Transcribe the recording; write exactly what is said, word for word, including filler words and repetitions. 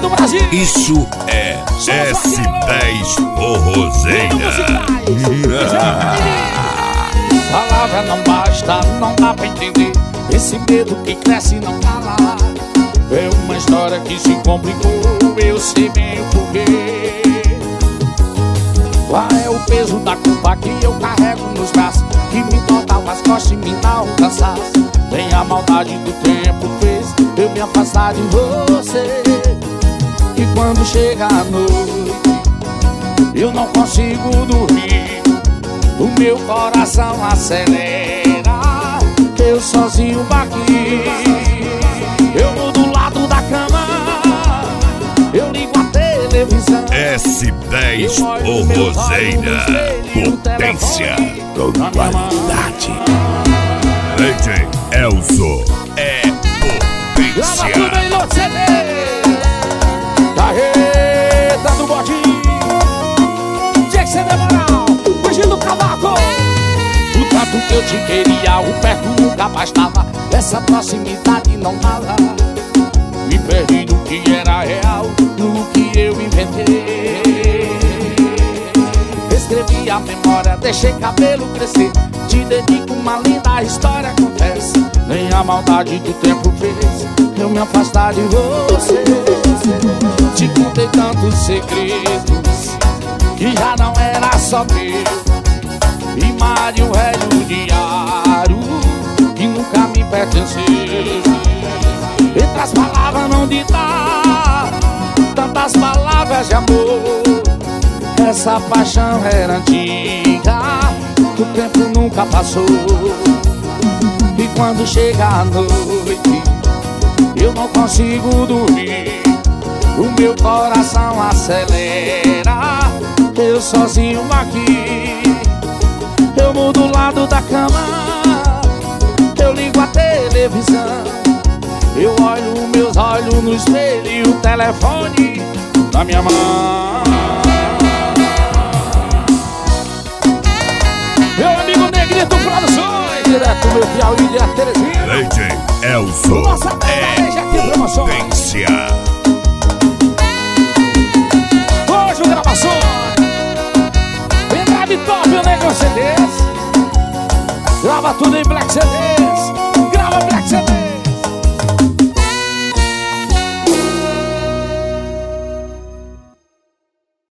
do Brasil. Isso é S dez Forrozeira. Palavra não basta, não dá pra entender. Esse medo que cresce e não cala. É uma história que se complicou, eu sei bem o porquê. Qual é o peso da culpa que eu carrego nos braços, que me tortava as costas e me dá um cansaço? Nem a maldade do tempo fez eu me afastar de você. E quando chega a noite, eu não consigo dormir. O meu coração acelera, eu sozinho aqui. Eu vou do lado da cama, eu ligo a televisão. S dez Forrozeira, potência com qualidade. D J Elzo é potência. Grava tudo aí no C D. Carreta do bodinho, tinha que ser demoral, fugindo do cavaco. O tanto que eu te queria, o perto nunca bastava. Essa proximidade não dava. Me perdi do que era real, no que eu inventei. Escrevi a memória, deixei cabelo crescer. Te dedico uma linda história, acontece. Nem a maldade do tempo fez eu me afastar de você. Te contei tantos segredos que já não era só meu. E Mário velho diário que nunca me pertenceu. Entre as palavras não ditar tantas palavras de amor. Essa paixão era antiga, o tempo nunca passou. E quando chega a noite, eu não consigo dormir. O meu coração acelera, eu sozinho aqui. Eu mudo do lado da cama, eu ligo a televisão. Eu olho meus olhos no espelho e o telefone na minha mão. Meu amigo Negrito Produções, direto do meu Piauí de Terezinha. D J Elzo é potência. Hoje o gravações Pendrive top, o Negro C Ds. Grava tudo em Black C D.